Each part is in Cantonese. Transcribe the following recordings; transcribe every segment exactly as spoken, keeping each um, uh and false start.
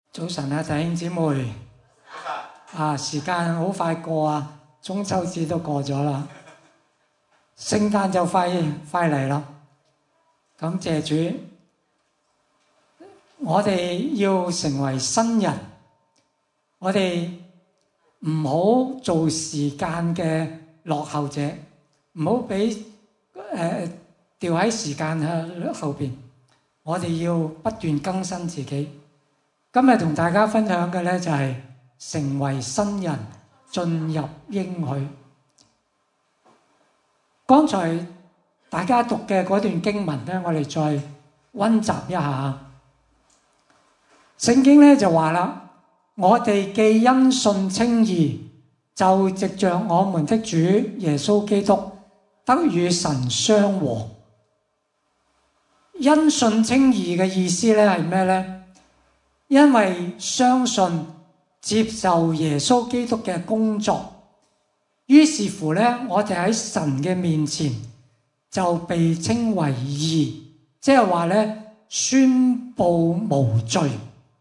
早晨啊，弟兄姊妹。啊，時間好快過啊，中秋節都過咗啦，聖誕就快快嚟啦。感謝主，我哋要成為新人，我哋唔好做時間嘅落後者，唔好俾誒掉喺時間喺後邊。我哋要不斷更新自己。今日同大家分享嘅咧就係成為新人，進入應許。剛才大家讀嘅嗰段經文咧，我哋再溫習一下。聖經咧就話啦，我哋既因信稱義，就藉着我們的主耶穌基督得與神相和。因信稱義嘅意思咧係咩咧？因為相信接受耶穌基督嘅工作，於是乎咧，我哋喺神嘅面前就被稱為義，即係話咧宣布無罪。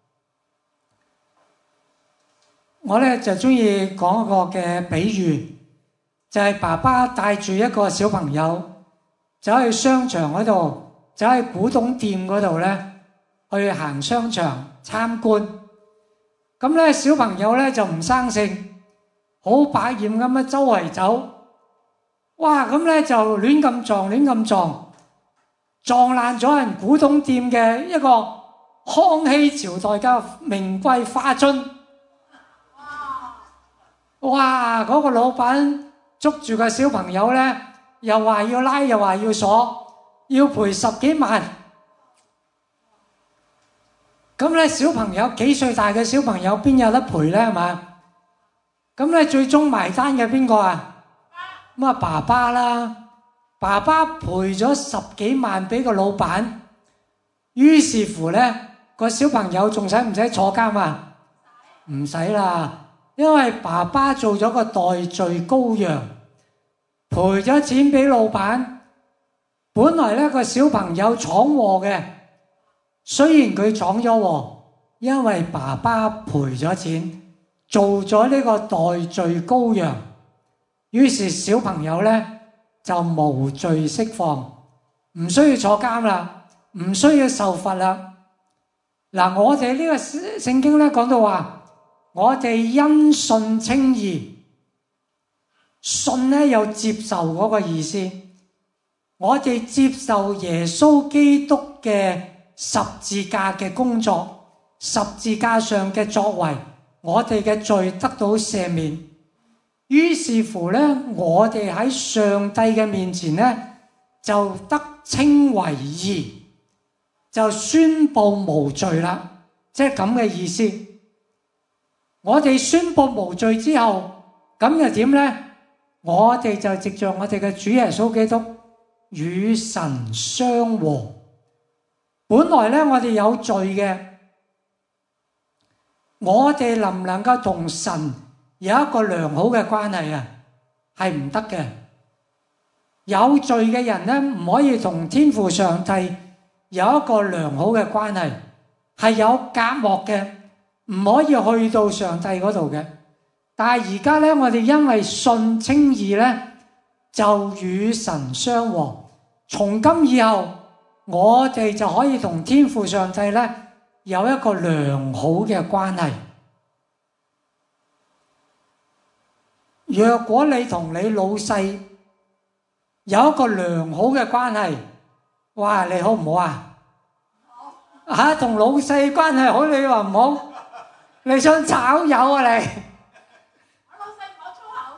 我咧就中意講一個嘅比喻，就係爸爸帶住一個小朋友走去商場嗰度，走去古董店嗰度咧去行商場參觀。咁咧小朋友咧就唔生性，好百厭咁樣周圍走，哇！咁咧就亂咁撞，亂咁撞，撞爛咗人古董店嘅一個康熙朝代嘅名貴花樽。哇！嗰個老闆捉住個小朋友咧，又話要拉，又話要鎖，要賠十幾萬。咁咧小朋友幾歲大嘅小朋友邊有得賠咧？係嘛？咁咧最終埋單嘅邊個啊？咁啊爸爸啦，爸爸賠咗十幾萬俾個老闆，於是乎咧個小朋友仲使唔使坐監啊？唔使啦，因為爸爸做咗個代罪羔羊，賠咗錢俾老闆。本來咧個小朋友闖禍嘅。雖然佢闖咗禍，因為爸爸賠咗錢，做咗呢個代罪羔羊，於是小朋友咧就無罪釋放，唔需要坐監啦，唔需要受罰啦。嗱，我哋呢個聖經咧講到話，我哋因信稱義，信咧有接受嗰個意思，我哋接受耶穌基督嘅十字架嘅工作，十字架上嘅作為，我哋嘅罪得到赦免。於是乎咧，我哋喺上帝嘅面前咧，就得稱為義，就宣布無罪啦，即係咁嘅意思。我哋宣布無罪之後，咁又點咧？我哋就藉着我哋嘅主耶穌基督與神相和。本來咧，我哋有罪嘅，我哋能唔能夠同神有一個良好嘅關係啊？係唔得嘅。有罪嘅人咧，唔可以同天父上帝有一個良好嘅關係，係有隔膜嘅，唔可以去到上帝嗰度嘅。但係而家咧，我哋因為信稱義咧，就與神相和。從今以後，我哋就可以同天父上帝咧有一個良好嘅關係。若果你同你老細有一個良好嘅關係，哇！你好唔好啊？好嚇，同老細關係好，你話唔好？你想炒魷啊你？我老細講粗口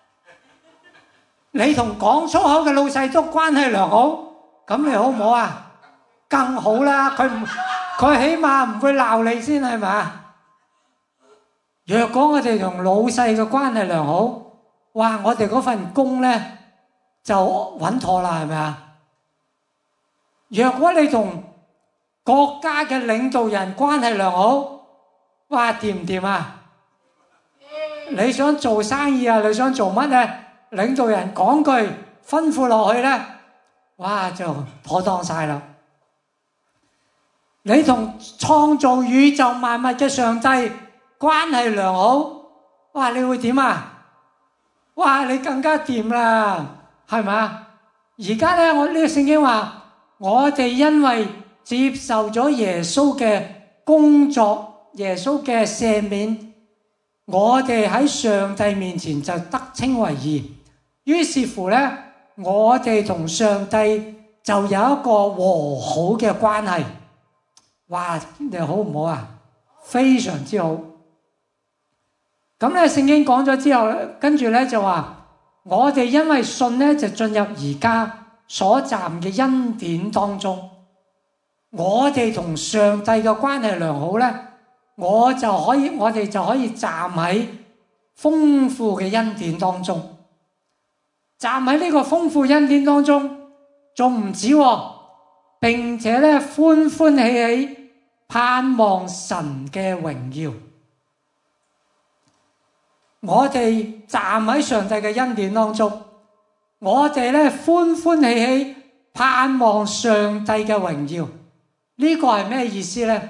嘅。你同講粗口嘅老細都關係良好，咁你好唔好啊？更好啦，佢唔佢起碼唔會鬧你先係嘛？若果我哋同老細嘅關係良好，哇！我哋嗰份工咧就穩妥啦，係咪啊？若果你同國家嘅領導人關係良好，哇！掂唔掂啊？你想做生意啊？你想做乜咧？領導人講句吩咐落去咧，哇！就妥當晒啦。 你同創造宇宙萬物嘅上帝關係良好，哇！你會點啊？哇！你更加掂啦，係咪啊？而家咧，我呢個聖經話，我哋因為接受咗耶穌嘅工作，耶穌嘅赦免，我哋喺上帝面前就得稱為義。於是乎咧，我哋同上帝就有一個和好嘅關係。哇！你好唔好啊？非常之好。咁咧，聖經講咗之後，跟住咧就話，我哋因為信咧，就進入而家所站嘅恩典當中。我哋同上帝嘅關係良好咧，我就可以，我哋就可以站喺豐富嘅恩典當中。站喺呢個豐富恩典當中，仲唔止喎，並且咧歡歡喜喜盼望神嘅榮耀。我哋站喺上帝嘅恩典當中，我哋咧歡歡喜喜盼望上帝嘅榮耀。呢個係咩意思咧？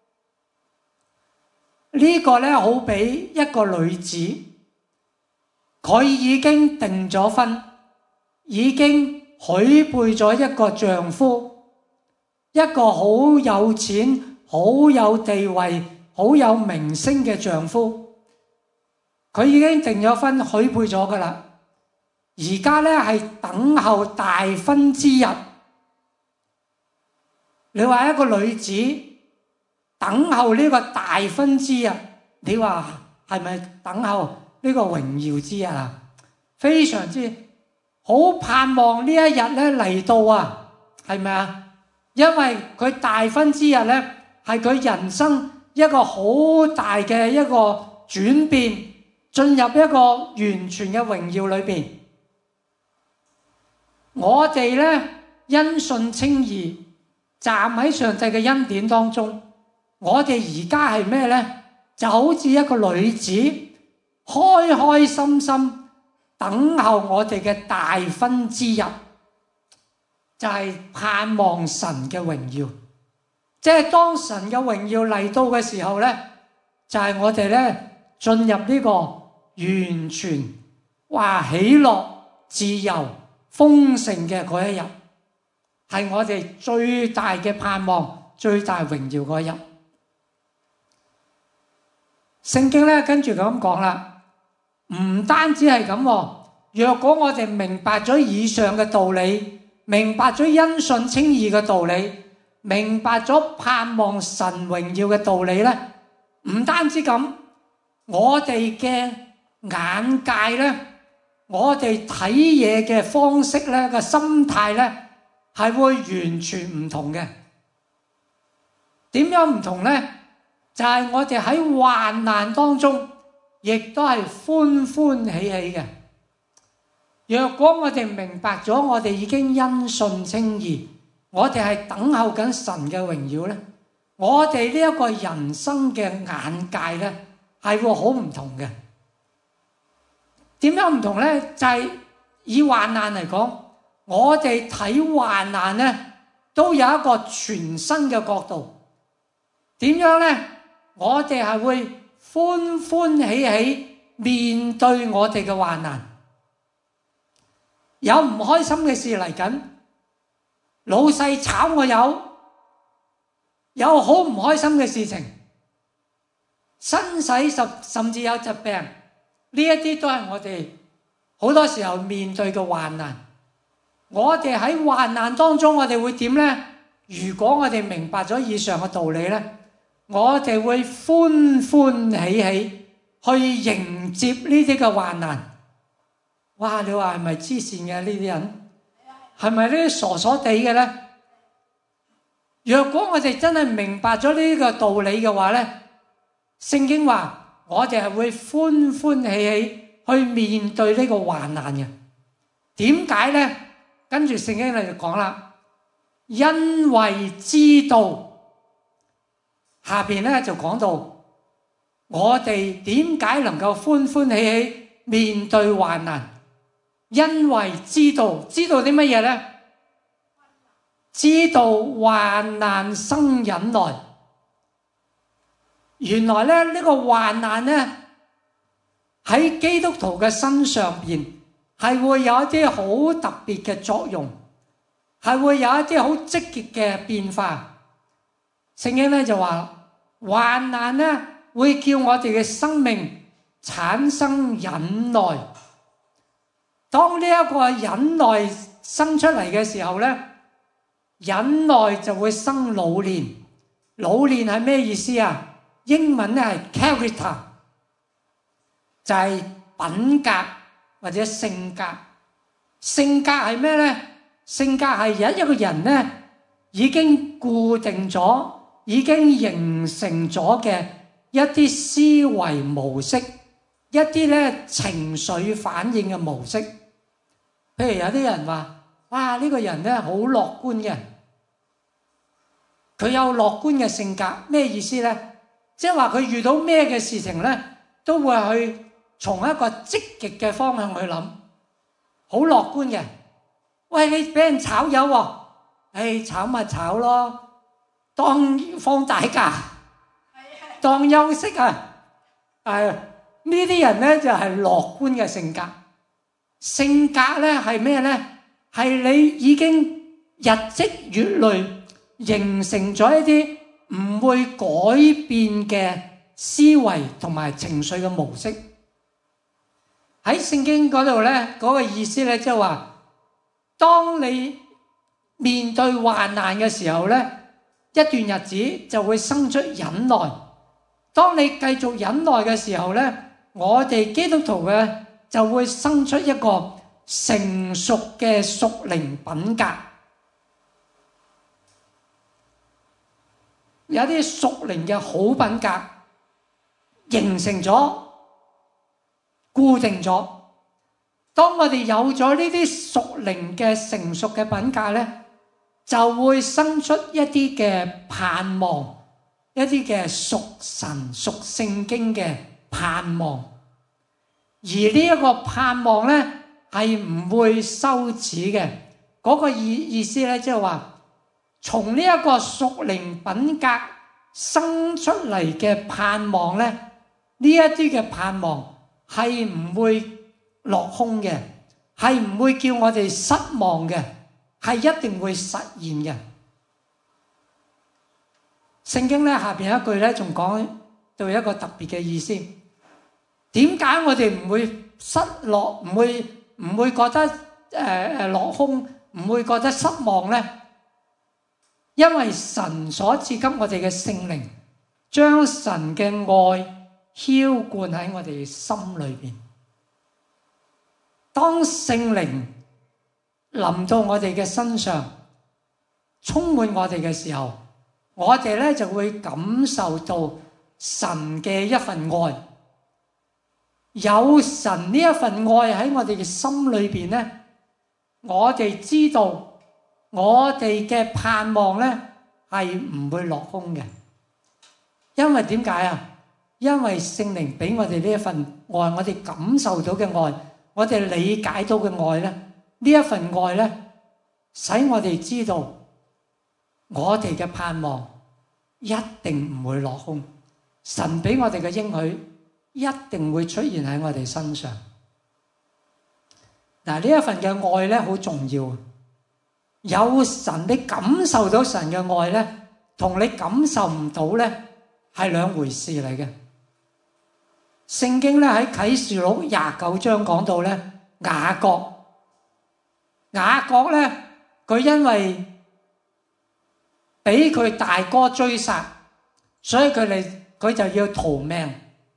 呢個咧好比一個女子，佢已經訂咗婚，已經許配咗一個丈夫，一個好有錢、好有地位、好有名聲嘅丈夫。佢已經訂咗婚，許配咗噶啦。而家咧係等候大婚之日。你話一個女子等候呢個大婚之日，你話係咪等候呢個榮耀之日啊？非常之好盼望呢一日咧嚟到啊，係咪啊？因為佢大婚之日咧係佢人生一個好大嘅一個轉變，進入一個完全嘅榮耀裏邊。我哋咧因信稱義，站喺上帝嘅恩典當中。我哋而家係咩咧？就好似一個女子開開心心等候我哋嘅大婚之日，就係盼望神嘅榮耀。即係當神嘅榮耀嚟到嘅時候咧，就係我哋咧進入呢個完全哇喜樂、自由、豐盛嘅嗰一日，係我哋最大嘅盼望、最大榮耀嗰一日。聖經咧跟住咁講啦，唔單止係咁，若果我哋明白咗以上嘅道理，明白咗因信稱義嘅道理，明白咗盼望神榮耀嘅道理咧，唔單止咁，我哋嘅眼界咧，我哋睇嘢嘅方式咧，個心態咧，係會完全唔同嘅。點樣唔同咧？就係我哋喺患難當中，亦都係歡歡喜喜嘅。若果我哋明白咗，我哋已經因信稱義，我哋係等候緊神嘅榮耀咧，我哋呢一個人生嘅眼界咧，係會好唔同嘅。點樣唔同咧？就係以患難嚟講，我哋睇患難咧，都有一個全新嘅角度。點樣咧？我哋係會歡歡喜喜面對我哋嘅患難。有唔開心嘅事嚟緊，老細炒我魷，有好唔開心嘅事情，生死甚甚至有疾病，呢一啲都係我哋好多時候面對嘅患難。我哋喺患難當中，我哋會點呢？如果我哋明白咗以上嘅道理呢，我哋會歡歡喜喜去迎接呢啲嘅患難。哇！你話係咪黐線嘅呢啲人？係咪呢啲傻傻地嘅呢？若果我哋真係明白咗呢個道理嘅話呢，聖經話我哋係會歡歡喜喜去面對呢個患難嘅。點解呢？跟住聖經就講啦，因為知道。下邊咧就講到我哋點解能夠歡歡喜喜面對患難，因為知道知道啲乜嘢咧？ 知道患難生忍耐。原來咧呢、這個患難咧喺基督徒嘅身上邊係會有一啲好特別嘅作用，係會有一啲好積極嘅變化。聖經咧就話患難咧會叫我哋嘅生命產生忍耐。當呢一個忍耐生出嚟嘅時候咧，忍耐就會生老練。老練係咩意思啊？英文咧係 character， 就係品格或者性格。性格係咩咧？性格係有一個人咧已經固定咗、已經形成咗嘅一啲思維模式，一啲咧情緒反應嘅模式。譬如有啲人話：哇，呢個人咧好樂觀嘅，佢有樂觀嘅性格。咩意思咧？即係話佢遇到咩嘅事情咧，都會去從一個積極嘅方向去諗，好樂觀嘅。喂，你俾人炒魷喎，誒，炒咪炒咯，當放大假，當休息啊。誒，呢啲人咧就係樂觀嘅性格。性格咧係咩咧？係你已經日積月累形成咗一啲唔會改變嘅思維同埋情緒嘅模式。喺聖經嗰度咧，嗰個意思咧即係話，當你面對患難嘅時候咧，一段日子就會生出忍耐。當你繼續忍耐嘅時候咧，我哋基督徒嘅就會生出一個成熟嘅屬靈品格。有啲屬靈嘅好品格形成咗、固定咗。當我哋有咗呢啲屬靈嘅成熟嘅品格咧，就會生出一啲嘅盼望，一啲嘅屬神、屬聖經嘅盼望。而呢一個盼望咧係唔會羞恥嘅。嗰、那個意意思咧，即係話，從呢一個屬靈品格生出嚟嘅盼望咧，呢一啲嘅盼望係唔會落空嘅，係唔會叫我哋失望嘅，係一定會實現嘅。聖經咧下邊一句咧仲講到一個特別嘅意思。點解我哋唔會失落，唔會唔會覺得誒誒落空，唔會覺得失望咧？因為神所賜給我哋嘅聖靈，將神嘅愛澆灌喺我哋心裏邊。當聖靈臨到我哋嘅身上，充滿我哋嘅時候，我哋咧就會感受到神嘅一份愛。有神呢一份愛喺我哋嘅心裏邊咧，我哋知道我哋嘅盼望咧係唔會落空嘅。因為點解啊？因為聖靈俾我哋呢一份愛，我哋感受到嘅愛，我哋理解到嘅愛咧，呢一份愛咧，使我哋知道我哋嘅盼望一定唔會落空。神俾我哋嘅應許一定會出現喺我哋身上。嗱，呢一份嘅愛咧好重要。有神，你感受到神嘅愛咧，同你感受唔到咧係兩回事嚟嘅。聖經咧喺啟示錄廿九章講到咧，雅各，雅各咧佢因為俾佢大哥追殺，所以佢哋佢就要逃命。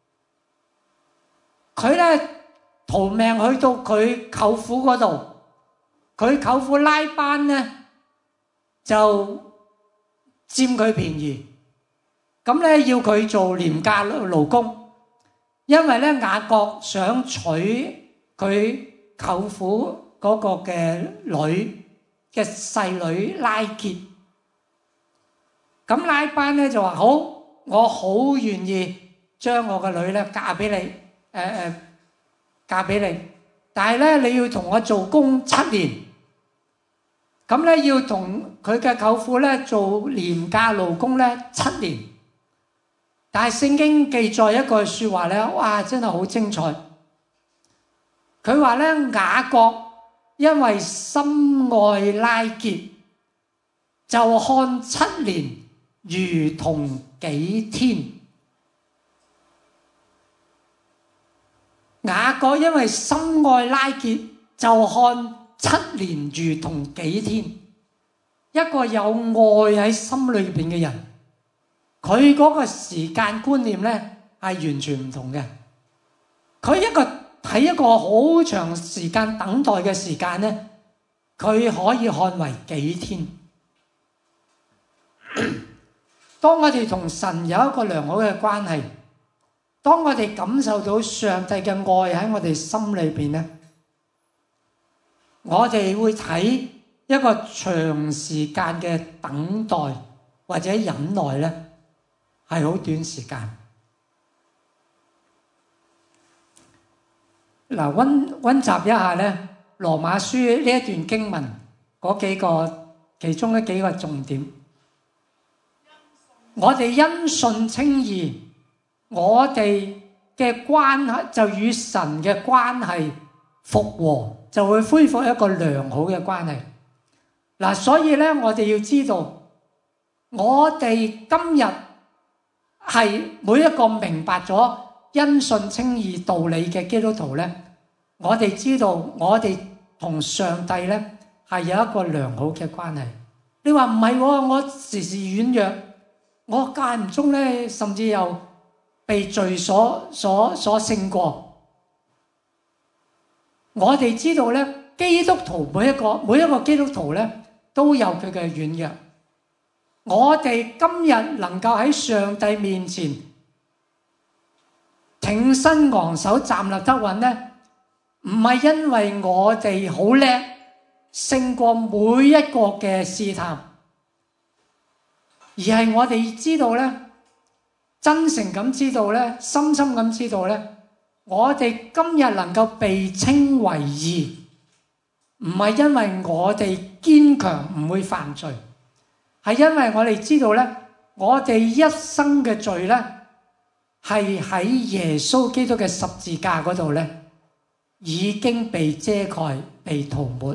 佢咧逃命去到佢舅父嗰度，佢舅父拉班咧就佔佢便宜，咁咧要佢做廉價勞工，因為咧雅各想娶佢舅父嗰個嘅女嘅細女拉結，咁拉班咧就話好，我好願意將我個女咧嫁俾你。誒、呃、誒，嫁俾你，但係咧你要同我做工七年。 咁咧要同佢嘅舅父咧做廉價勞工咧七年。但係聖經記載一句説話咧，哇！真係好精彩。佢話咧，雅各因為深愛拉結，就看七年如同幾天。雅各因為深愛拉結，就看七年如同幾天。一個有愛喺心裏邊嘅人，佢嗰個時間觀念咧係完全唔同嘅。佢一個喺一個好長時間等待嘅時間咧，佢可以看為幾天。當我哋同神有一個良好嘅關係，當我哋感受到上帝嘅愛喺我哋心裏邊咧，我哋會睇一個長時間嘅等待或者忍耐咧，係好短時間。嗱，溫溫習一下咧，羅馬書呢一段經文嗰幾個其中嘅幾個重點。我哋因信稱義，我哋嘅關係就與神嘅關係復和，就會恢復一個良好嘅關係。嗱，所以咧，我哋要知道，我哋今日係每一個明白咗因信稱義道理嘅基督徒咧，我哋知道我哋同上帝咧係有一個良好嘅關係。你話唔係喎，我時時軟弱，我間唔中咧，甚至又被罪所所所勝過。我哋知道咧，基督徒每一個每一個基督徒咧都有佢嘅軟弱。我哋今日能夠喺上帝面前挺身昂首站立得穩咧，唔係因為我哋好叻，勝過每一個嘅試探。而係我哋知道咧，真誠咁知道咧，深深咁知道咧，我哋今日能夠被稱為義，唔係因為我哋堅強唔會犯罪，係因為我哋知道咧，我哋一生嘅罪咧，係喺耶穌基督嘅十字架嗰度咧，已經被遮蓋、被塗抹。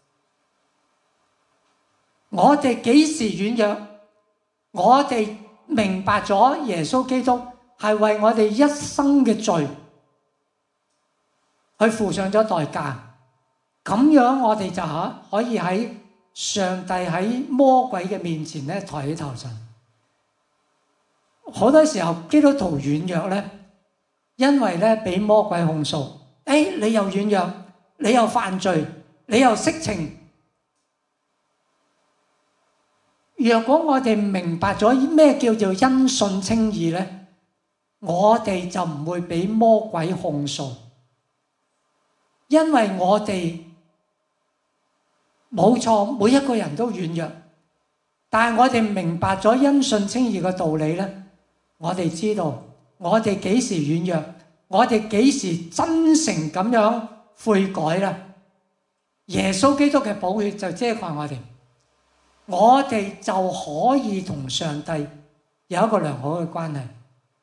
我哋幾時軟弱？我哋明白咗耶穌基督係為我哋一生嘅罪去付上咗代價，咁樣我哋就可可以喺上帝喺魔鬼嘅面前咧抬起頭上。好多時候基督徒軟弱咧，因為咧俾魔鬼控訴，誒、哎、你又軟弱，你又犯罪，你又色情。若果我哋明白咗咩叫做因信稱義咧，我哋就唔會俾魔鬼控訴，因為我哋冇錯，每一個人都軟弱，但係我哋明白咗因信稱義嘅道理咧，我哋知道我哋幾時軟弱，我哋幾時真誠咁樣悔改啦，耶穌基督嘅寶血就遮蓋我哋。我哋就可以同上帝有一個良好嘅關係。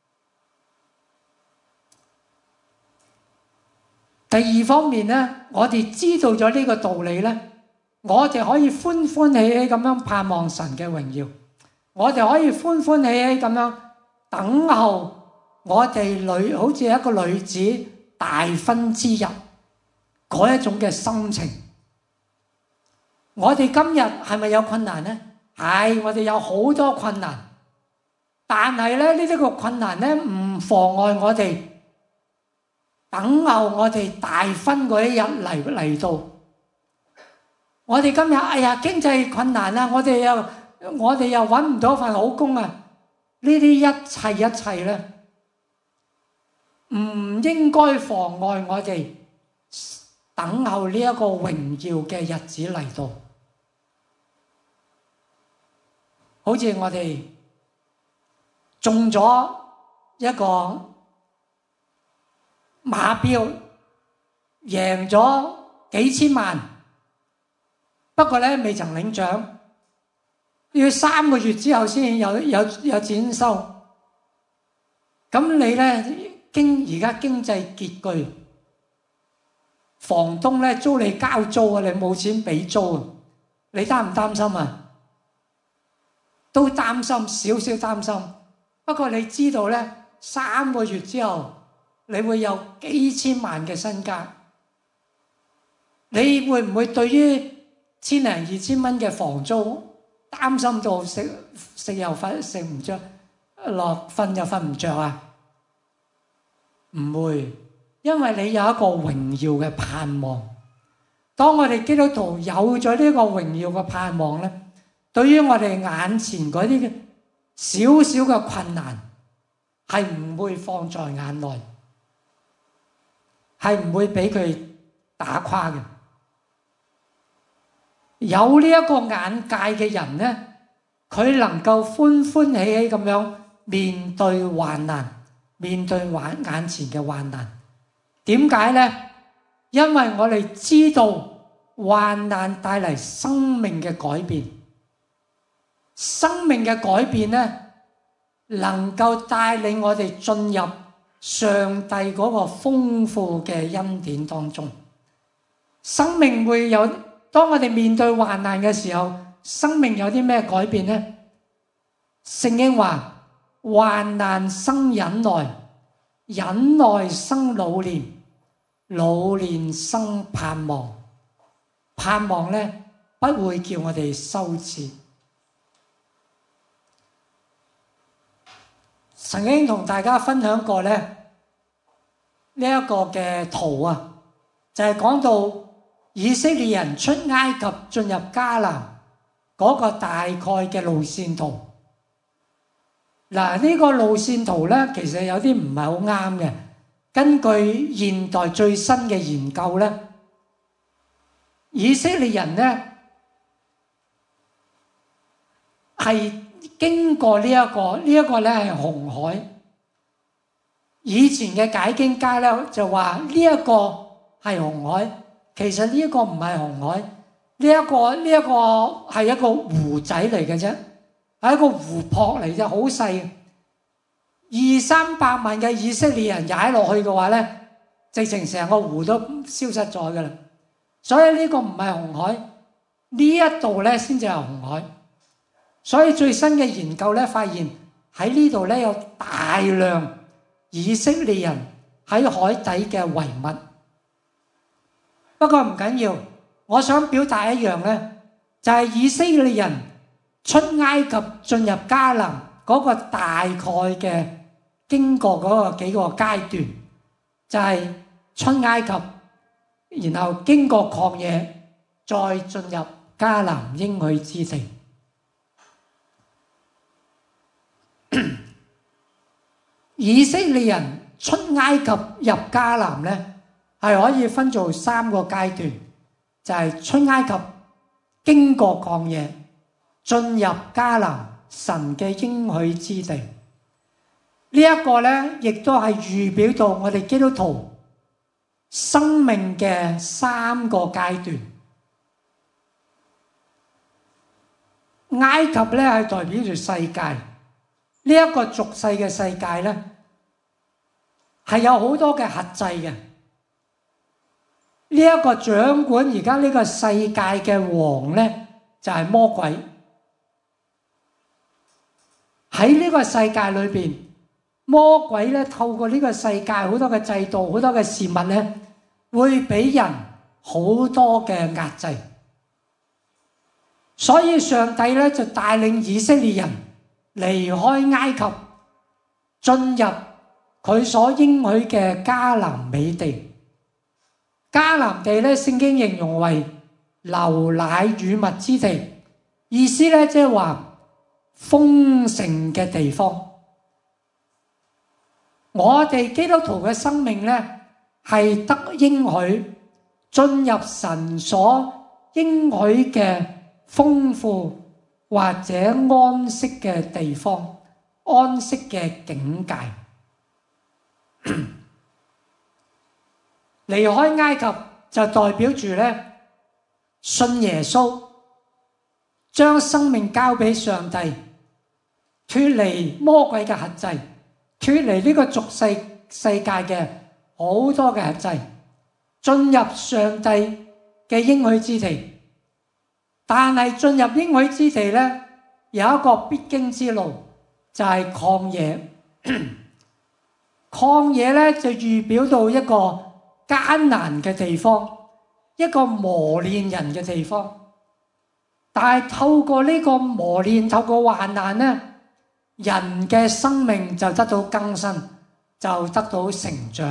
第二方面咧，我哋知道咗呢個道理咧，我哋可以歡歡喜喜咁樣盼望神嘅榮耀，我哋可以歡歡喜喜咁樣等候我哋女好似一個女子大婚之日嗰一種嘅心情。我哋今日係咪有困難呢？係，我哋有好多困難，但係咧呢啲個困難咧唔妨礙我哋等候我哋大婚嗰一日嚟嚟到。我哋今日哎呀經濟困難啊，我哋又我哋又揾唔到份好工啊，呢啲一切一切咧唔應該妨礙我哋等候呢一個榮耀嘅日子嚟到。好似我哋中咗一個馬標，贏咗幾千萬， 不過咧未曾領獎，要三個月之後先有有有錢收。咁你咧經而家經濟拮據，房東咧租你交租啊，你冇錢俾租啊，你擔唔擔心啊？都擔心，少少擔心。不過你知道咧，三個月之後你會有幾千萬嘅身家，你會唔會對於千零二千蚊嘅房租擔心到食食又瞓食唔着，落瞓又瞓唔着啊？唔會，因為你有一個榮耀嘅盼望。當我哋基督徒有咗呢個榮耀嘅盼望咧，對於我哋眼前嗰啲少少嘅困難，係唔會放在眼內，係唔會俾佢打垮嘅。有呢一個眼界嘅人咧，佢能夠歡歡喜喜咁樣面對患難，面對眼眼前嘅患難。點解咧？因為我哋知道患難帶嚟生命嘅改變，生命嘅改變咧，能夠帶領我哋進入上帝嗰個豐富嘅恩典當中。生命會有，當我哋面對患難嘅時候，生命有啲咩改變呢？聖經話患難生忍耐，忍耐生老練，老練生盼望。盼望咧不會叫我哋羞恥。曾經同大家分享過咧呢一個嘅圖啊，就係講到以色列人出埃及進入迦南嗰個大概嘅路線圖。嗱，呢個路線圖咧，其實有啲唔係好啱嘅。根據現代最新嘅研究咧，以色列人咧係經過呢一個，呢一個咧係紅海。以前嘅解經家咧就話呢一個係紅海，其實呢一個唔係紅海，呢一個呢一個係一個湖仔嚟嘅啫，係一個湖泊嚟啫，好細。二三百萬嘅以色列人踩落去嘅話咧，直情成個湖都消失咗噶啦。所以呢個唔係紅海，呢一度咧先至係紅海。所以最新嘅研究咧發現喺呢度咧有大量以色列人喺海底嘅遺物。不過唔緊要，我想表達一樣咧，就係以色列人出埃及進入迦南嗰個大概嘅經過嗰個幾個階段，就係出埃及，然後經過曠野，再進入迦南應許之地。以色列人出埃及入迦南咧，係可以分做三個階段，就係出埃及經過曠野，進入迦南神嘅應許之地。呢一個咧，亦都係預表到我哋基督徒生命嘅三個階段。埃及咧係代表住世界，呢一個俗世嘅世界咧係有好多嘅轄制嘅。呢一個掌管而家呢個世界嘅王咧就係魔鬼。喺呢個世界裏邊，魔鬼咧透過呢個世界好多嘅制度、好多嘅事物咧，會俾人好多嘅壓制。所以上帝咧就帶領以色列人離開埃及，進入佢所應許嘅迦南美地。迦南地咧，聖經形容為流奶與蜜之地，意思咧即係話豐盛嘅地方。我哋基督徒嘅生命咧係得應許進入神所應許嘅豐富或者安息嘅地方，安息嘅境界。離開埃及就代表住咧信耶穌， 將生命交俾上帝，脫離魔鬼嘅轄制，脫離呢個俗世世界嘅好多嘅轄制，進入上帝嘅應許之地。但係進入應許之地咧，有一個必經之路，就係曠野。曠野咧就預表到一個艱難嘅地方，一個磨練人嘅地方。但係透過呢個磨練，透過患難咧，人嘅生命就得到更新，就得到成長。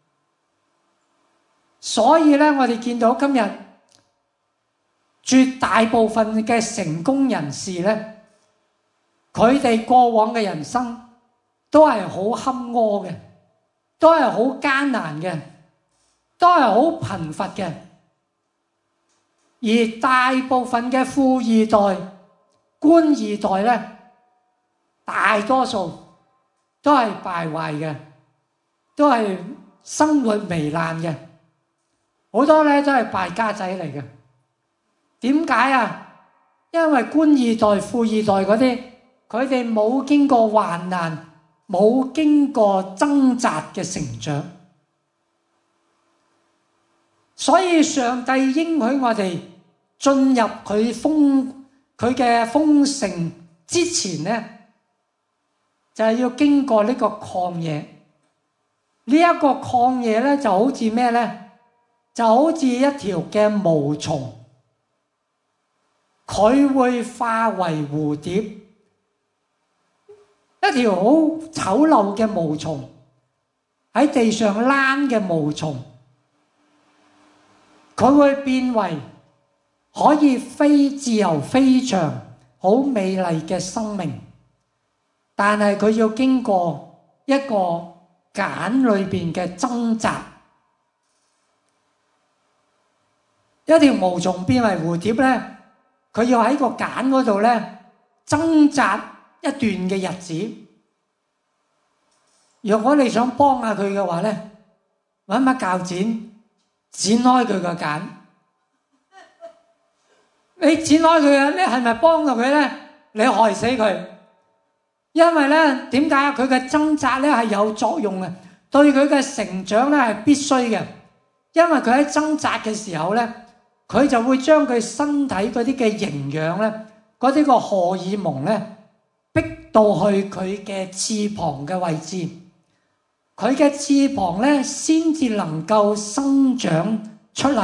所以咧，我哋見到今日絕大部分嘅成功人士咧，佢哋過往嘅人生都係好坎坷嘅，都係好艱難嘅，都係好貧乏嘅。而大部分嘅富二代、官二代咧，大多數都係敗壞嘅，都係生活糜爛嘅，好多咧都係敗家仔嚟嘅。點解啊？因為官二代、富二代嗰啲，佢哋冇經過患難，冇經過掙扎嘅成長，所以上帝應許我哋進入佢豐佢嘅豐盛之前咧，就係要經過呢個曠野。呢一個曠野咧就好似咩咧？就好似一條嘅毛蟲，佢會化為蝴蝶，一條好醜陋嘅毛蟲，喺地上躝嘅毛蟲，佢會變為可以飛自由飛翔、好美麗嘅生命。但係佢要經過一個繭裏邊嘅掙扎。一條毛蟲變為蝴蝶咧，佢要喺個繭嗰度咧掙扎一段嘅日子。若果你想幫下佢嘅話咧，揾把鉸剪剪開佢個繭。你剪開佢啊，你係咪幫到佢咧？你害死佢。因為咧，點解佢嘅掙扎咧係有作用嘅，對佢嘅成長咧係必須嘅。因為佢喺掙扎嘅時候咧，佢就會將佢身體嗰啲嘅營養咧，嗰啲個荷爾蒙咧，逼到去佢嘅翅膀嘅位置，佢嘅翅膀咧先至能夠生長出嚟。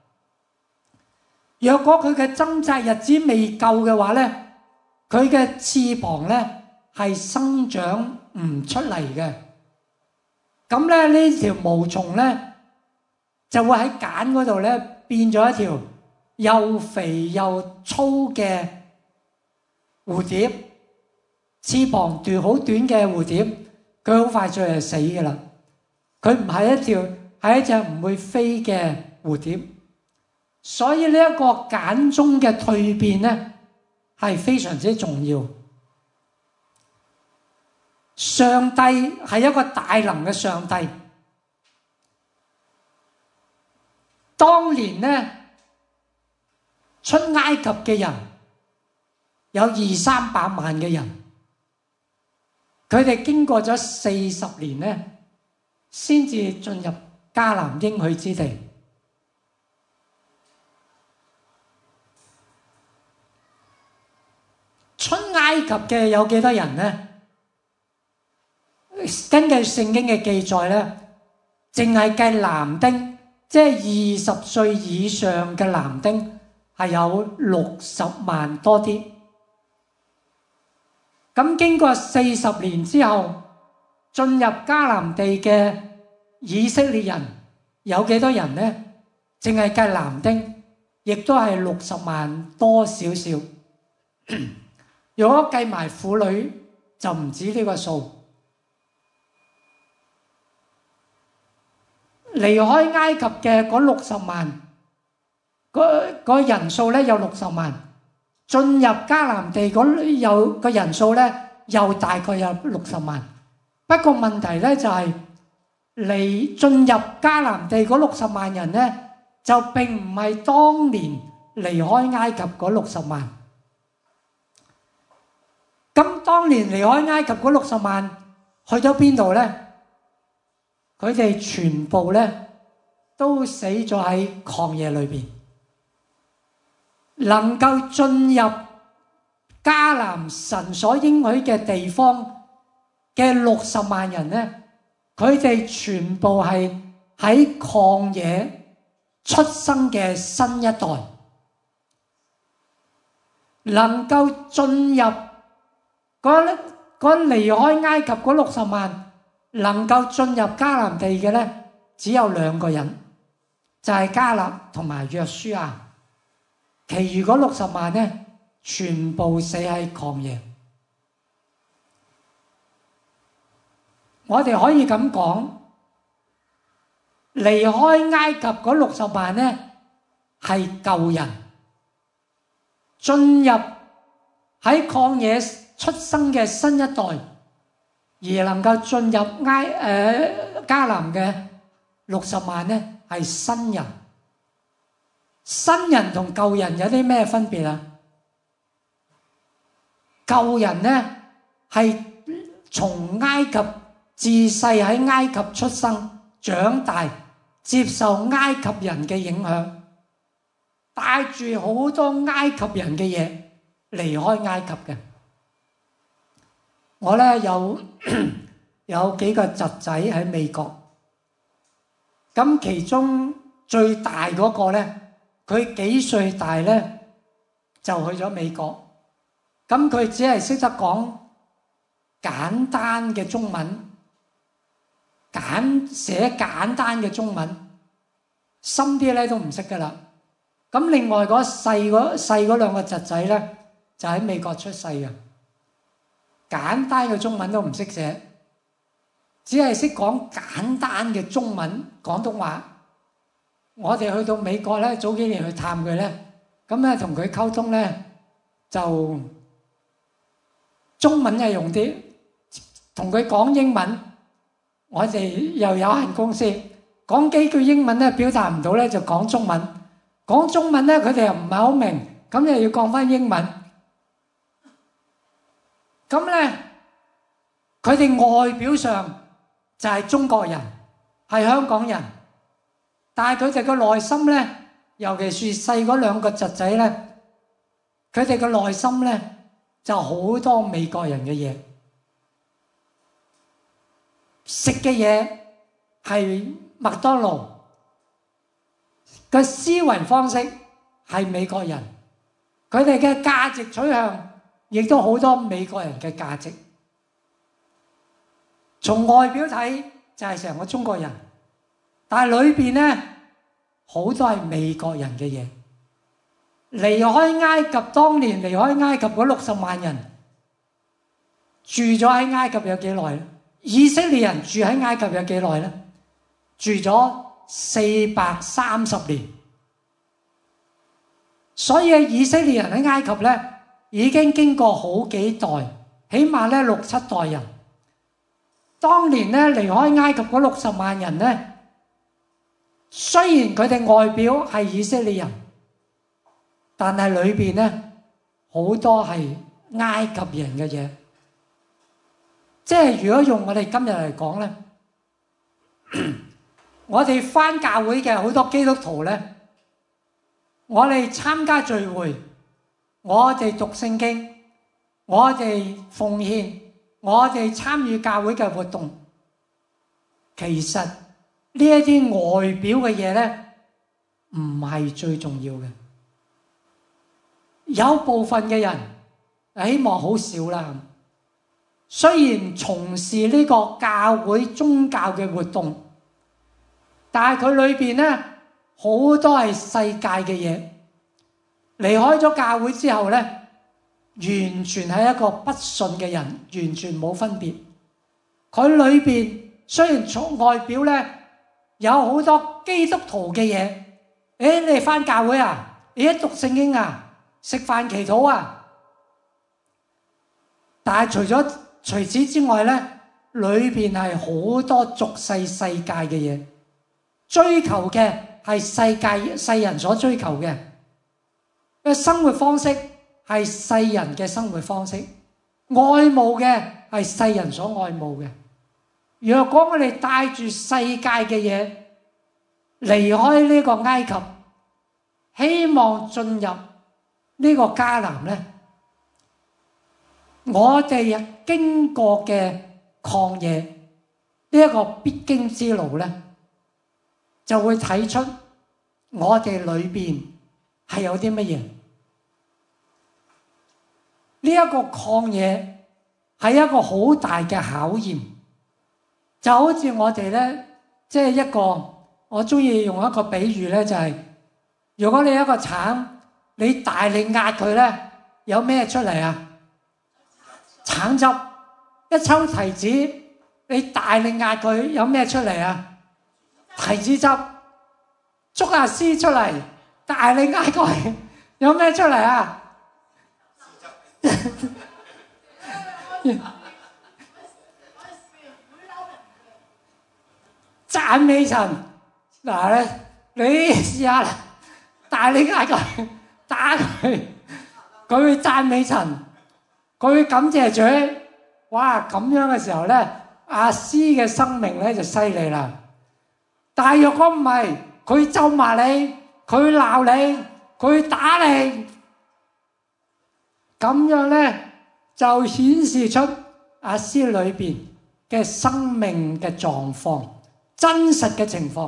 若果佢嘅掙扎日子未夠嘅話咧，佢嘅翅膀咧係生長唔出嚟嘅。咁咧呢條毛蟲咧就會喺繭嗰度咧變咗一條又肥又粗嘅蝴蝶，翅膀段好短嘅蝴蝶，佢好快就係死㗎啦。佢唔係一條係一隻唔會飛嘅蝴蝶。所以呢一個繭中嘅蛻變咧係非常之重要。上帝係一個大能嘅上帝。當年咧出埃及嘅人有二三百萬嘅人，佢哋經過咗四十年咧，先至進入迦南應許之地。出埃及嘅有幾多人呢？根據聖經嘅記載咧，淨係計男丁，即係二十歲以上嘅男丁係有六十萬多啲。咁經過四十年之後，進入迦南地嘅以色列人有幾多人呢？淨係計男丁，亦都係六十萬多少少。如果計埋婦女，就唔止呢個數。離開埃及嘅嗰六十萬，嗰嗰人數咧有六十萬，進入迦南地嗰有個人數咧又大概有六十萬。不過問題咧就係嚟進入迦南地嗰六十萬人咧，就並唔係當年離開埃及嗰六十萬。 咁當年離開埃及嗰六十萬去咗邊度呢？佢哋全部呢都死咗喺曠野裏邊。能夠進入迦南神所應許嘅地方嘅六十萬人呢，佢哋全部係喺曠野出生嘅新一代。能夠進入嗰嗰離開埃及嗰六十萬，能夠進入迦南地嘅呢，只有兩個人，就係迦勒同埋約書亞。其餘嗰六十萬呢，全部死喺曠野。我哋可以咁講，離開埃及嗰六十萬呢，係舊人，進入喺曠野出生嘅新一代，而能夠進入埃誒迦南嘅六十萬呢，係新人。新人同舊人有啲咩分別啊？舊人呢係從埃及自細喺埃及出生長大，接受埃及人嘅影響，帶住好多埃及人嘅嘢離開埃及嘅。我呢有有幾個侄仔喺美國，咁其中最大嗰個呢，佢幾歲大呢，就去咗美國。咁佢只係識得講簡單嘅中文，簡寫簡單嘅中文，深啲咧都唔識噶啦。咁另外嗰細嗰細嗰兩個侄仔咧，就喺美國出世嘅，簡單嘅中文都唔識寫，只係識講簡單嘅中文廣東話。我哋去到美國咧，早幾年去探佢咧，咁咧同佢溝通咧，就中文係用啲，同佢講英文，我哋又有限公司講幾句英文咧表達唔到咧，就講中文。講中文咧，佢哋又唔係好明，咁又要講翻英文。咁咧，佢哋外表上就係中國人，係香港人，但係佢哋個內心咧，尤其是細嗰兩個侄仔咧，佢哋個內心咧就好多美國人嘅嘢，食嘅嘢係麥當勞，個思維方式係美國人，佢哋嘅價值取向亦都好多美國人嘅價值。從外表睇就係成個中國人，但係裏邊咧好多係美國人嘅嘢。離開埃及，當年離開埃及嗰六十萬人住咗喺埃及有幾耐咧？以色列人住喺埃及有幾耐咧？住咗四百三十年。所以以色列人喺埃及咧已經經過好幾代，起碼咧六七代人。當年咧離開埃及嗰六十萬人咧，雖然佢哋外表係以色列人，但係裏邊咧好多係埃及人嘅嘢。即係如果用我哋今日嚟講咧，我哋返教會嘅好多基督徒咧，我哋參加聚會，我哋讀聖經，我哋奉獻，我哋參與教會嘅活動，其實呢一啲外表嘅嘢咧，唔係最重要嘅。有部分嘅人，希望好少啦。雖然從事呢個教會宗教嘅活動，但係佢裏邊咧好多係世界嘅嘢。離開咗教會之後咧，完全係一個不信嘅人，完全冇分別。佢裏邊雖然從外表咧有好多基督徒嘅嘢，誒，你哋返教會啊？你一讀聖經啊？食飯祈禱啊？但係除咗除此之外咧，裏邊係好多俗世世界嘅嘢，追求嘅係世界世人所追求嘅嘅生活方式，係世人嘅生活方式。 愛慕嘅係世人所愛慕嘅。若果我哋帶住世界嘅嘢離開呢個埃及，希望進入呢個迦南咧，我哋經過嘅曠野呢一個必經之路咧，就會睇出我哋裏邊係有啲乜嘢。呢一個曠野係一個好大嘅考驗，就好似我哋咧，即係一個我中意用一個比喻咧，就係如果你一個橙，你大力壓佢咧，有咩出嚟啊？橙汁。一抽提子，你大力壓佢，有咩出嚟啊？提子汁。捉阿絲出嚟，大力壓佢，有咩出嚟啊？讚美神。嗱咧，你試下啦，大力壓佢，打佢，佢會讚美神，佢會感謝主。哇！咁樣嘅時候咧，阿詩嘅生命咧就犀利啦。但係若果唔係，佢咒罵你，佢鬧你，佢打你，咁樣咧就顯示出阿詩裏邊嘅生命嘅狀況，真實嘅情況。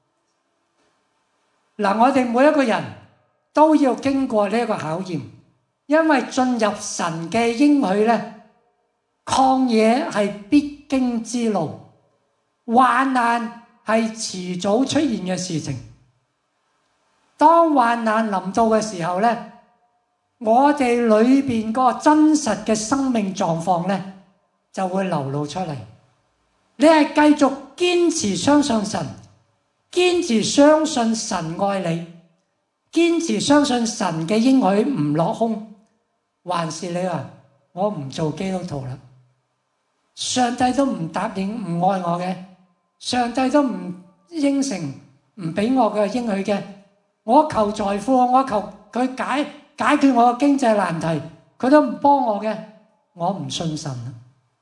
嗱，我哋每一個人都要經過呢一個考驗，因為進入神嘅應許咧，曠野係必經之路，患難係遲早出現嘅事情。當患難臨到嘅時候咧，我哋裏邊嗰個真實嘅生命狀況咧就會流露出嚟。你係繼續堅持相信神，堅持相信神愛你，堅持相信神嘅應許唔落空，還是你話我唔做基督徒啦？上帝都唔答應唔愛我嘅，上帝都唔應承唔俾我嘅應許嘅，我求財富，我求佢解解決我嘅經濟難題，佢都唔幫我嘅，我唔信神啦。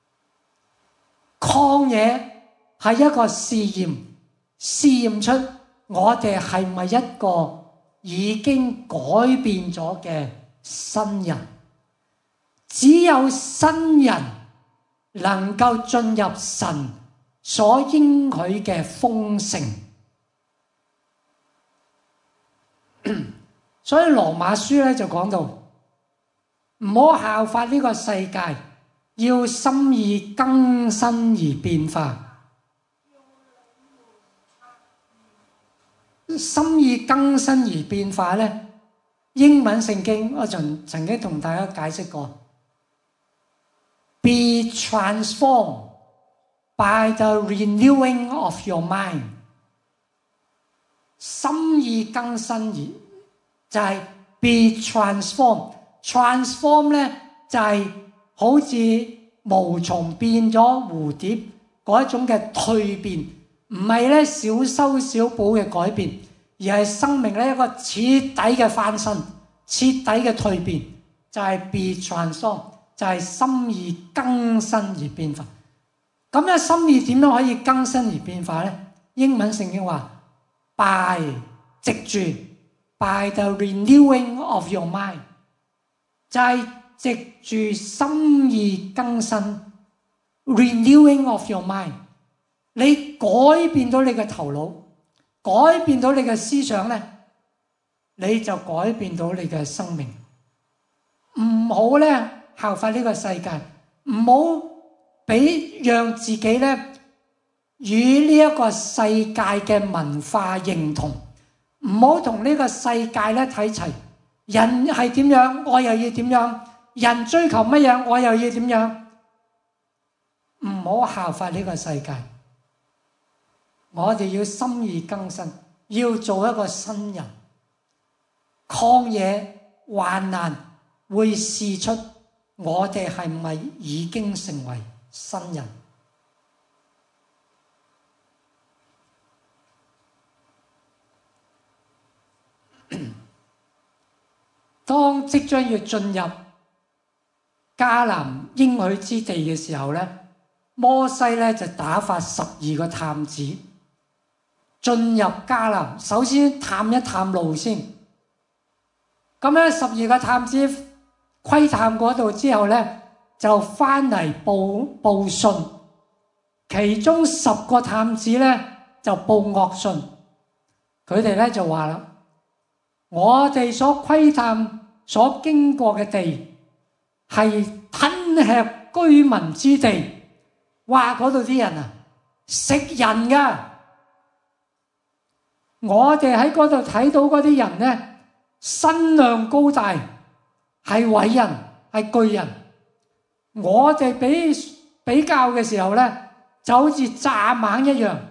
曠野係一個試驗，試驗出我哋係咪一個已經改變咗嘅新人。只有新人能夠進入神所應許嘅豐盛。所以羅馬書咧就講到，唔好效法呢個世界，要心意更新而變化。心意更新而變化咧，英文聖經我曾曾經同大家解釋過。Be transformed by the renewing of your mind。心意更新而就係 be transformed。transform 咧就係好似毛蟲變咗蝴蝶嗰一種嘅蛻變，唔係咧小修小補嘅改變，而係生命咧一個徹底嘅翻身，徹底嘅蛻變，就係 be transformed。就係心意更新而變化。咁樣心意點樣可以更新而變化咧？英文聖經話 by 藉住 by the renewing of your mind， 就係藉住心意更新 renewing of your mind。 你改變到你嘅頭腦，改變到你嘅思想咧，你就改變到你嘅生命。唔好咧效法呢個世界，唔好俾讓自己咧與呢一個世界嘅文化認同，唔好同呢個世界咧睇齊。人係點樣，我又要點樣；人追求乜嘢，我又要點樣。唔好效法呢個世界，我哋要心意更新，要做一個新人。曠野患難會試出我哋係咪已經成為新人？當即將要進入迦迦南應許之地嘅時候咧，摩西咧就打發十二個探子進入迦南，首先探一探路先。咁咧十二個探子窺探嗰度之後咧，就翻嚟報報信，其中十個探子咧就報惡信，佢哋咧就話啦：我哋所窺探、所經過嘅地係吞吃居民之地。哇！嗰度啲人啊，食人㗎。我哋喺嗰度睇到嗰啲人咧，身量高大，係偉人，係巨人。我哋比比較嘅時候咧，就好似蚱蜢一樣。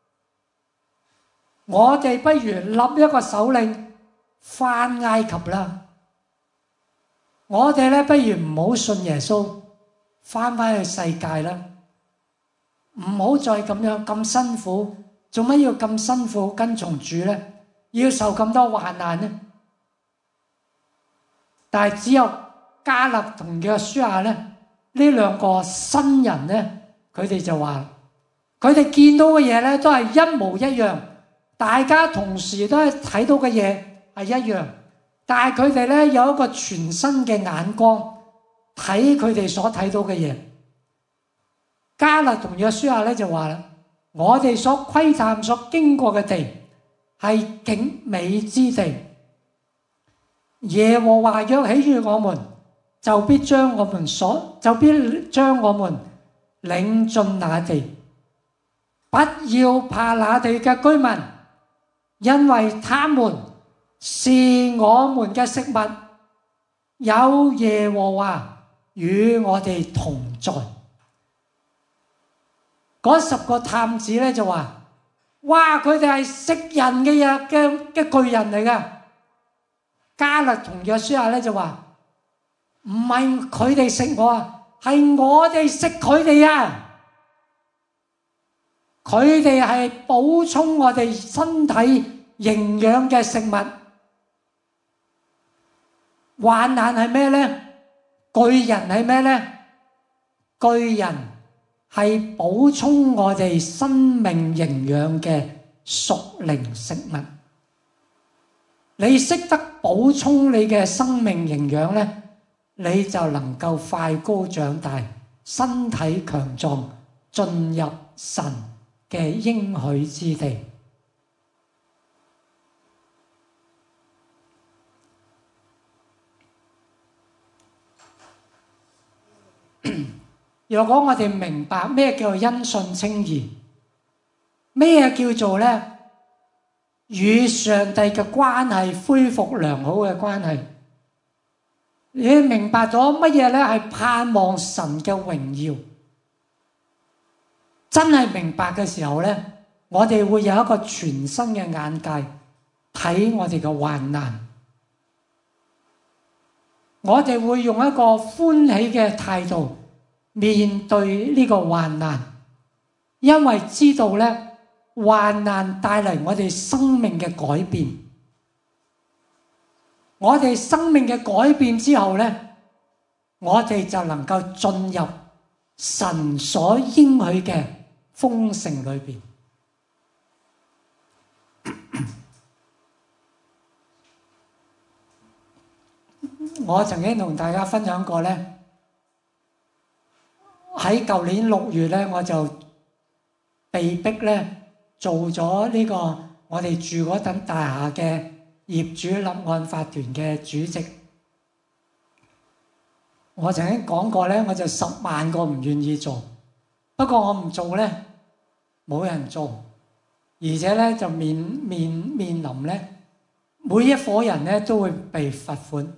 我哋不如立一個首領返埃及啦。我哋咧不如唔好信耶穌，返返去世界啦。唔好再咁樣咁辛苦，做乜要咁辛苦跟從主咧？要受咁多患難呢？但係只有迦勒同約書亞咧，呢兩個新人咧，佢哋就話，佢哋見到嘅嘢咧都係一模一樣，大家同時都係睇到嘅嘢係一樣，但係佢哋咧有一個全新嘅眼光睇佢哋所睇到嘅嘢。迦勒同約書亞咧就話啦：我哋所窺探、所經過嘅地係極美之地，耶和華若喜悅我們，就必將我們所就必將我們領進那地。不要怕那地嘅居民，因為他們是我們嘅食物，有耶和華與我哋同在。嗰十個探子咧就話：哇！佢哋係食人嘅嘢嘅嘅巨人嚟㗎。迦勒同約書亞咧就話：唔係佢哋食我啊，係我哋食佢哋啊！佢哋係補充我哋身體營養嘅食物。患難係咩咧？巨人係咩咧？巨人係補充我哋生命營養嘅屬靈食物。你識得補充你嘅生命營養咧，你就能夠快高長大，身體強壯，進入神嘅應許之地。若果我哋明白咩叫做因信稱義，咩叫做咧與上帝嘅關係恢復良好嘅關係，你明白咗乜嘢咧係盼望神嘅榮耀，真係明白嘅時候咧，我哋會有一個全新嘅眼界睇我哋嘅患難，我哋會用一個歡喜嘅態度面對呢個患難，因為知道咧患難帶嚟我哋生命嘅改變。我哋生命嘅改變之後咧，我哋就能夠進入神所應許嘅豐盛裏邊。我曾經同大家分享過咧，喺舊年六月咧，我就被逼咧做咗呢個我哋住嗰棟大廈嘅業主立案法團嘅主席。我曾經講過咧，我就十萬個唔願意做，不過我唔做咧，冇人做，而且咧就面面面臨咧，每一夥人咧都會被罰款。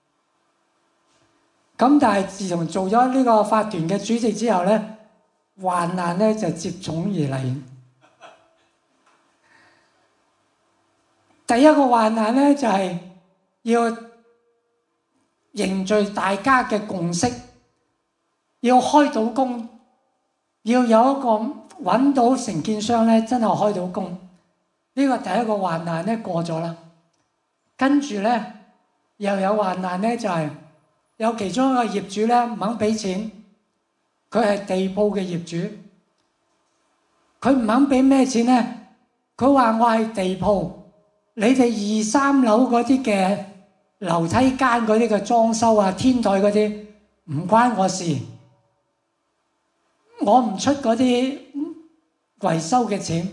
咁但係自從做咗呢個法團嘅主席之後咧，患難咧就接踵而嚟。第一個患難咧就係要凝聚大家嘅共識，要開到工，要有一個揾到承建商咧真係開到工。呢個第一個患難咧過咗啦，跟住咧又有患難咧就係有其中一個業主咧唔肯俾錢，佢係地鋪嘅業主，佢唔肯俾咩錢咧？佢話我係地鋪，你哋二三樓嗰啲嘅樓梯間嗰啲嘅裝修啊、天台嗰啲唔關我事，我唔出嗰啲維修嘅錢。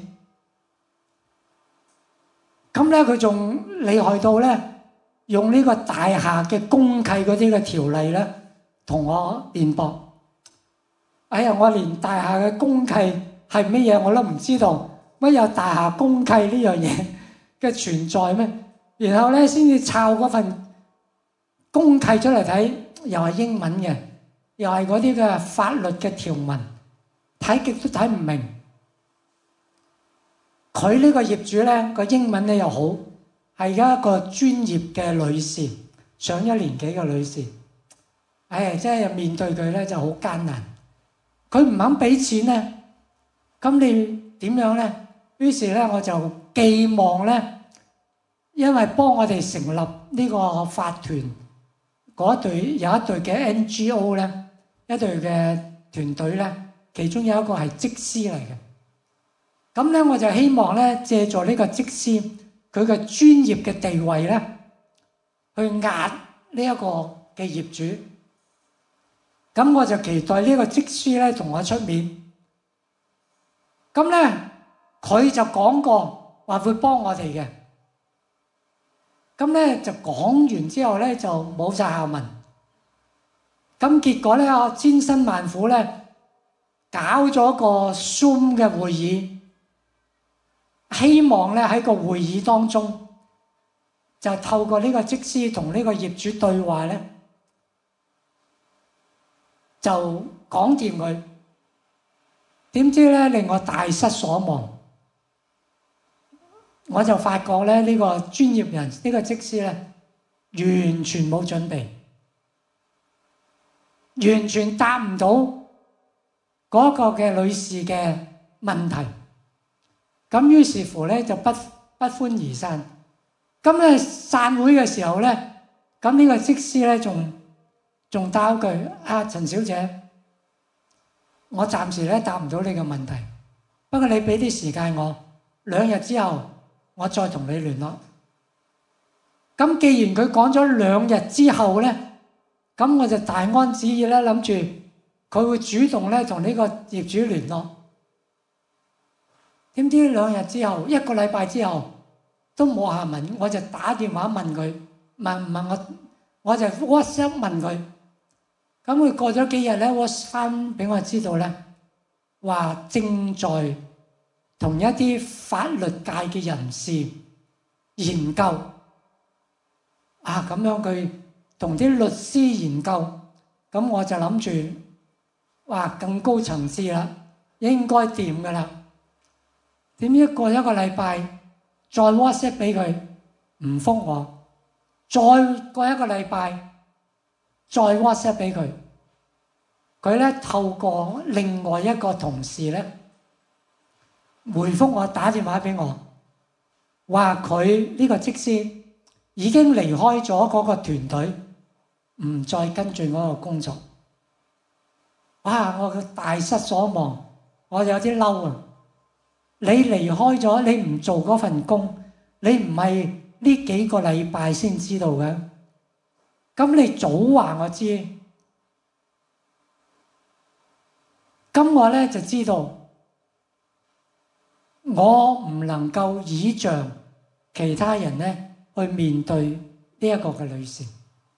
咁咧佢仲厲害到咧，用呢個大廈嘅公契嗰啲嘅條例咧，同我辯駁。哎呀，我連大廈嘅公契係乜嘢我都唔知道，乜有大廈公契呢樣嘢嘅存在咩？然後咧先至抄嗰份公契出嚟睇，又係英文嘅，又係嗰啲嘅法律嘅條文，睇極都睇唔明。佢呢個業主咧個英文咧又好，係一個專業嘅女士，上一年紀嘅女士。唉，真係面對佢咧就好艱難。佢唔肯俾錢咧，咁你點樣咧？於是咧我就寄望咧，因為幫我哋成立呢個法團嗰隊有一隊嘅 N G O 咧，一隊嘅團隊咧，其中有一個係職師嚟嘅。咁咧我就希望咧借助呢個職師佢嘅專業嘅地位咧，去壓呢一個嘅業主。咁我就期待呢個職師咧同我出面。咁咧佢就講過話會幫我哋嘅。咁咧就講完之後咧就冇晒下文。咁結果咧我千辛萬苦咧搞咗個 Zoom 嘅會議。希望咧喺個會議當中，就透過呢個職師同呢個業主對話咧，就講掂佢。點知咧令我大失所望，我就發覺咧呢個專業人呢個職師咧完全冇準備，完全答唔到嗰個嘅女士嘅問題。咁於是乎咧就不不歡而散。咁咧散會嘅時候咧，咁呢個職師咧仲仲答一句：啊，陳小姐，我暫時咧答唔到你嘅問題，不過你俾啲時間我，兩日之後我再同你聯絡。咁既然佢講咗兩日之後咧，咁我就大安旨意咧諗住佢會主動咧同呢個業主聯絡。點知兩日之後，一個禮拜之後都冇下文，我就打電話問佢，問唔問我，我就 WhatsApp 問佢。咁佢過咗幾日咧 ，WhatsApp 俾我知道咧，話正在同一啲法律界嘅人士研究。啊，咁樣佢同啲律師研究，咁我就諗住，哇，更高層次啦，應該掂噶啦。點知過一個禮拜，再 WhatsApp 俾佢，唔覆我；再過一個禮拜，再 WhatsApp 俾佢，佢咧透過另外一個同事咧回覆我，打電話俾我，話佢呢個職師已經離開咗嗰個團隊，唔再跟住嗰個工作。哇！我大失所望，我有啲嬲啊！你離開咗，你唔做嗰份工，你唔係呢幾個禮拜先知道嘅，咁你早話我知，咁我咧就知道，我唔能夠倚仗其他人咧去面對呢一個嘅女士。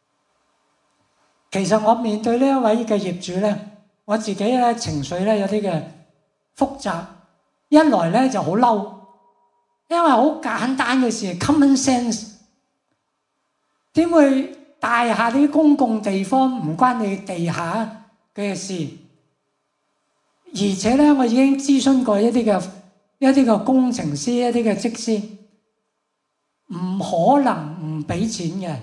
其實我面對呢一位嘅業主咧，我自己咧情緒咧有啲嘅複雜。一來咧就好嬲，因為好簡單嘅事 ，common sense， 點會大廈啲公共地方唔關你地下嘅事？而且咧，我已經諮詢過一啲嘅一啲嘅工程師、一啲嘅職師，唔可能唔俾錢嘅。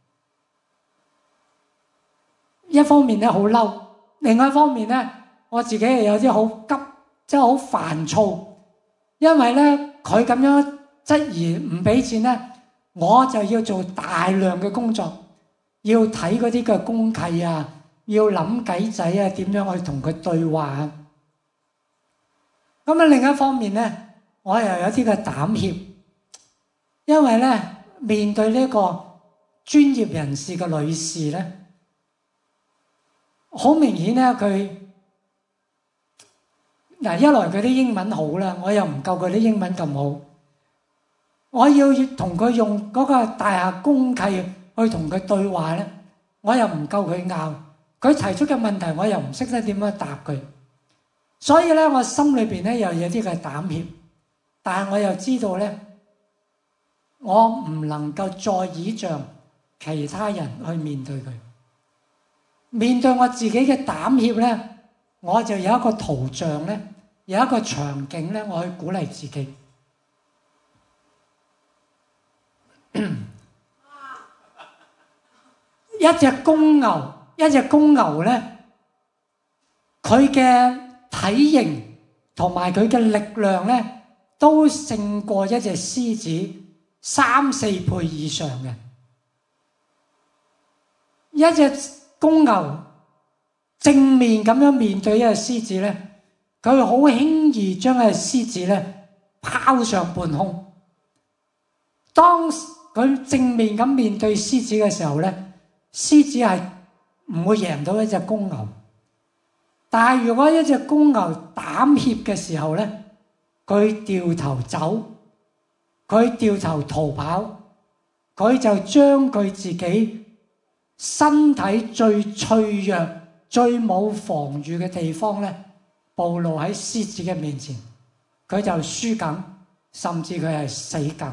一方面咧好嬲，另外一方面咧我自己係有啲好急。真係好煩躁，因為咧佢咁樣質疑唔俾錢咧，我就要做大量嘅工作， 要睇嗰啲嘅公契啊，要諗計仔啊，點樣去同佢對話啊。咁啊，另一方面咧，我又有啲嘅膽怯，因為咧面對呢個專業人士嘅女士咧，好明顯咧佢嗱，一來佢啲英文好啦，我又唔夠佢啲英文咁好，我要同佢用嗰個大廈公契去同佢對話咧，我又唔夠佢拗，佢提出嘅問題我又唔識得點樣答佢，所以咧我心裏邊咧又有啲嘅膽怯，但係我又知道咧，我唔能夠再倚仗其他人去面對佢，面對我自己嘅膽怯咧，我就有一個圖像咧，有一個場景咧，我去鼓勵自己。一隻公牛，一隻公牛咧，佢嘅體型同埋佢嘅力量咧，都勝過一隻獅子三四倍以上嘅。一隻公牛正面咁樣面對一隻獅子咧，佢好輕易將一隻獅子咧拋上半空。當佢正面咁面對獅子嘅時候咧，獅子係唔會贏到一隻公牛。但係如果一隻公牛膽怯嘅時候咧，佢掉頭走，佢掉頭逃跑，佢就將佢自己身體最脆弱、最冇防禦嘅地方咧，暴露喺獅子嘅面前，佢就輸緊，甚至佢係死緊。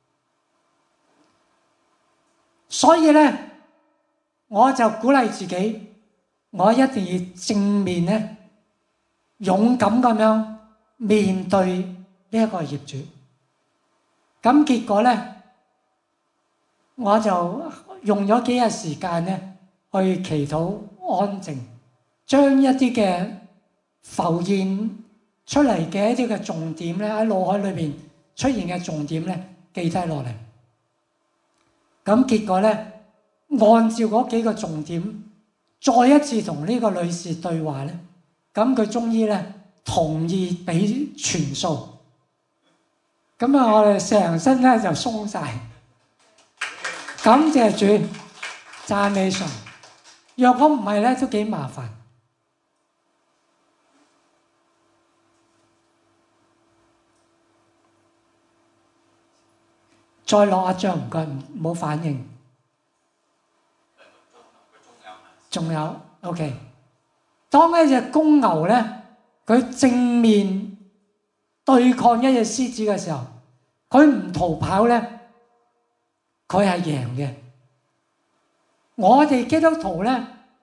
所以咧，我就鼓勵自己，我一定要正面咧，勇敢咁樣面對呢一個業主。咁結果咧，我就用咗幾日時間咧，去祈禱安靜，將一啲嘅浮現出嚟嘅一啲嘅重點咧，喺腦海裏邊出現嘅重點咧，記低落嚟。咁結果咧，按照嗰幾個重點，再一次同呢個女士對話咧，咁佢終於咧同意俾全數。咁啊，我哋成身咧就鬆晒。感謝主，讚美神。若果唔係咧，都幾麻煩。再落一張唔該，唔好反應。仲有 OK。當一隻公牛咧，佢正面對抗一隻獅子嘅時候，佢唔逃跑咧，佢係贏嘅。我哋基督徒咧，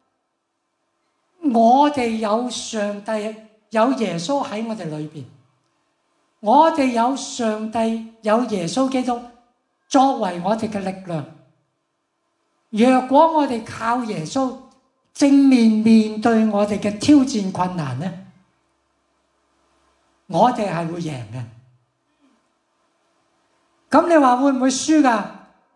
我哋有上帝，有耶穌喺我哋裏邊，我哋有上帝，有耶穌基督作為我哋嘅力量。若果我哋靠耶穌正面面對我哋嘅挑戰困難咧，我哋係會贏嘅。咁你話會唔會輸㗎？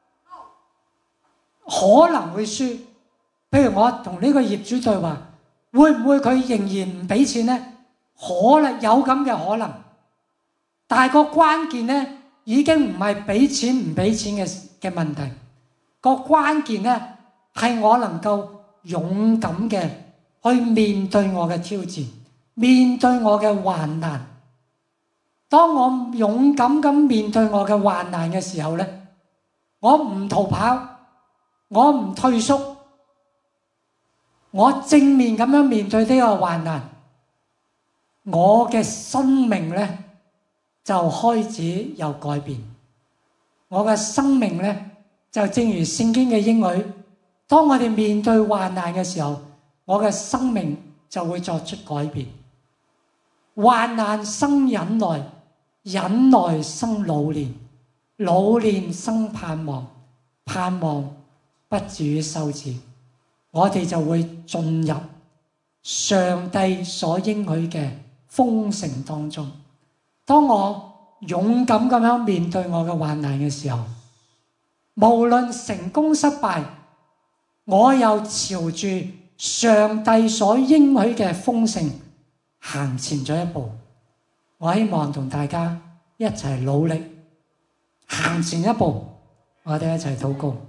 可能會輸。譬如我同呢個業主對話，會唔會佢仍然唔俾錢咧？可能有咁嘅可能。但係個關鍵咧，已經唔係俾錢唔俾錢嘅嘅問題。個關鍵咧係我能夠勇敢嘅去面對我嘅挑戰，面對我嘅患難。當我勇敢咁面對我嘅患難嘅時候咧，我唔逃跑，我唔退縮，我正面咁樣面對呢個患難，我嘅生命咧就開始有改變。我嘅生命咧就正如聖經嘅應許，當我哋面對患難嘅時候，我嘅生命就會作出改變。患難生忍耐，忍耐生老練，老練生盼望，盼望不至於羞恥。我哋就會進入上帝所應許嘅豐盛當中。當我勇敢咁樣面對我嘅患難嘅時候，無論成功失敗， 我又朝住上帝所應許嘅豐盛行前咗一步。我希望同大家一齊努力行前一步，我哋一齊禱告。